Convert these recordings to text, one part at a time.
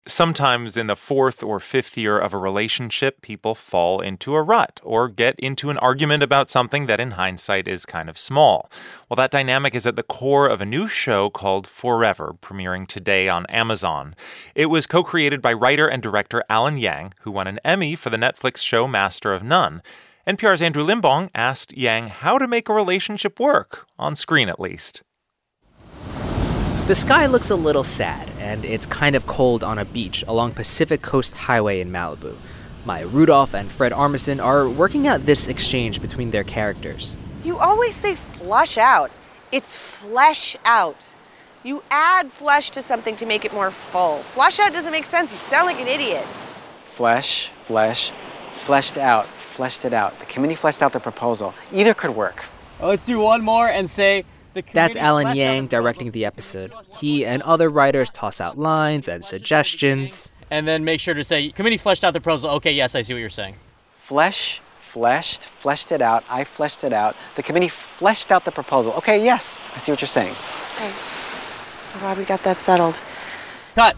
Sometimes in the fourth or fifth year of a relationship, people fall into a rut or get into an argument about something that in hindsight is kind of small. Well, that dynamic is at the core of a new show called Forever, premiering today on Amazon. It was co-created by writer and director Alan Yang, who won an Emmy for the Netflix show Master of None. NPR's Andrew Limbong asked Yang how to make a relationship work, on screen at least. The sky looks a little sad, and it's kind of cold on a beach along Pacific Coast Highway in Malibu. Maya Rudolph and Fred Armisen are working out this exchange between their characters. You always say flush out. It's flesh out. You add flesh to something to make it more full. Flush out doesn't make sense. You sound like an idiot. Fleshed out, fleshed it out. The committee fleshed out the proposal. Either could work. Well, let's do one more and say... That's Alan Yang directing the episode. He and other writers toss out lines and suggestions. And then make sure to say, committee fleshed out the proposal. Okay, yes, I see what you're saying. Fleshed it out, I fleshed it out. The committee fleshed out the proposal. Okay, yes, I see what you're saying. Okay. I'm glad we got that settled. Cut.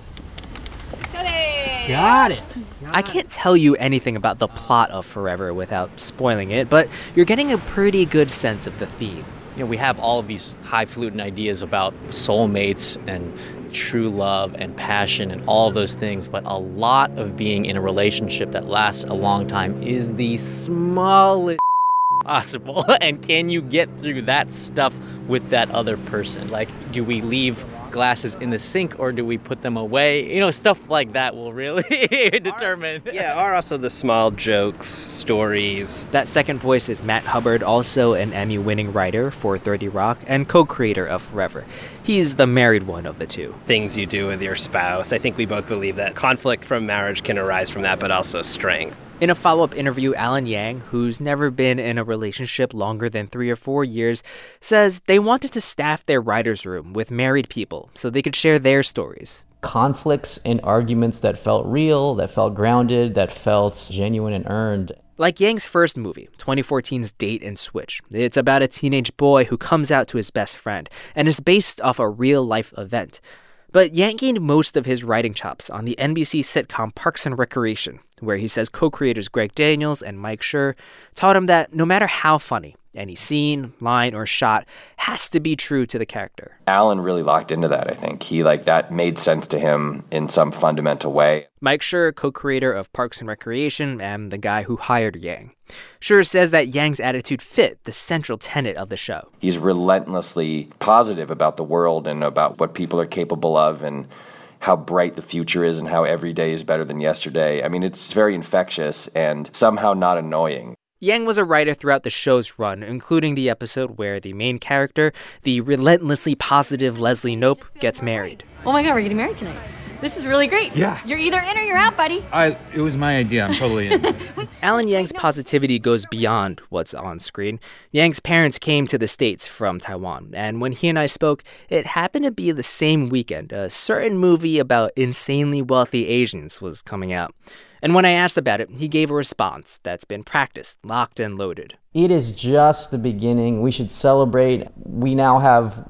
Got it. I can't tell you anything about the plot of Forever without spoiling it, but you're getting a pretty good sense of the theme. We have all of these highfalutin ideas about soulmates and true love and passion and all of those things, but a lot of being in a relationship that lasts a long time is the smallest possible. And can you get through that stuff with that other person? Like, do we leave glasses in the sink or do we put them away? Stuff like that will really determine. Or also the small jokes, stories. That second voice is Matt Hubbard, also an Emmy-winning writer for 30 Rock and co-creator of Forever. He's the married one of the two. Things you do with your spouse. I think we both believe that conflict from marriage can arise from that, but also strength. In a follow-up interview, Alan Yang, who's never been in a relationship longer than 3 or 4 years, says they wanted to staff their writer's room with married people so they could share their stories. Conflicts and arguments that felt real, that felt grounded, that felt genuine and earned. Like Yang's first movie, 2014's Date and Switch. It's about a teenage boy who comes out to his best friend and is based off a real-life event. But Yang gained most of his writing chops on the NBC sitcom Parks and Recreation, where he says co-creators Greg Daniels and Mike Schur taught him that no matter how funny, any scene, line, or shot has to be true to the character. Alan really locked into that, I think. That made sense to him in some fundamental way. Mike Schur, co-creator of Parks and Recreation and the guy who hired Yang. Schur says that Yang's attitude fit the central tenet of the show. He's relentlessly positive about the world and about what people are capable of and how bright the future is and how every day is better than yesterday. I mean, it's very infectious and somehow not annoying. Yang was a writer throughout the show's run, including the episode where the main character, the relentlessly positive Leslie Knope, gets married. Oh my God, we're getting married tonight. This is really great. Yeah. You're either in or you're out, buddy. It was my idea. I'm totally in. Alan Yang's positivity goes beyond what's on screen. Yang's parents came to the States from Taiwan, and when he and I spoke, it happened to be the same weekend. A certain movie about insanely wealthy Asians was coming out. And when I asked about it, he gave a response that's been practiced, locked and loaded. It is just the beginning. We should celebrate. We now have,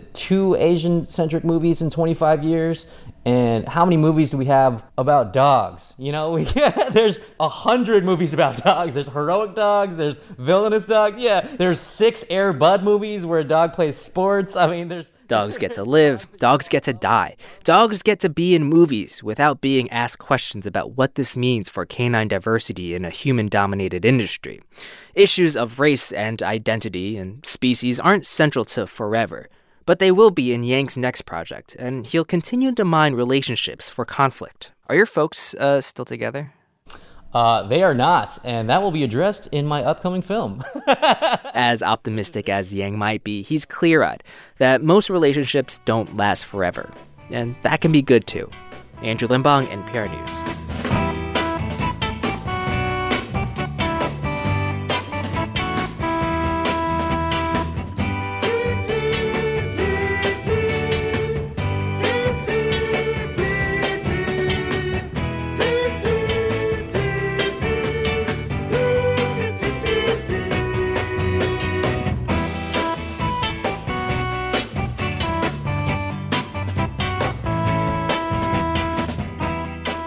2 Asian-centric movies in 25 years? And how many movies do we have about dogs? There's 100 movies about dogs. There's heroic dogs. There's villainous dogs. Yeah, there's 6 Air Bud movies where a dog plays sports. Dogs get to live. Dogs get to die. Dogs get to be in movies without being asked questions about what this means for canine diversity in a human-dominated industry. Issues of race and identity and species aren't central to Forever, but they will be in Yang's next project, and he'll continue to mine relationships for conflict. Are your folks still together? They are not, and that will be addressed in my upcoming film. As optimistic as Yang might be, he's clear-eyed that most relationships don't last forever, and that can be good too. Andrew Limbong, NPR News.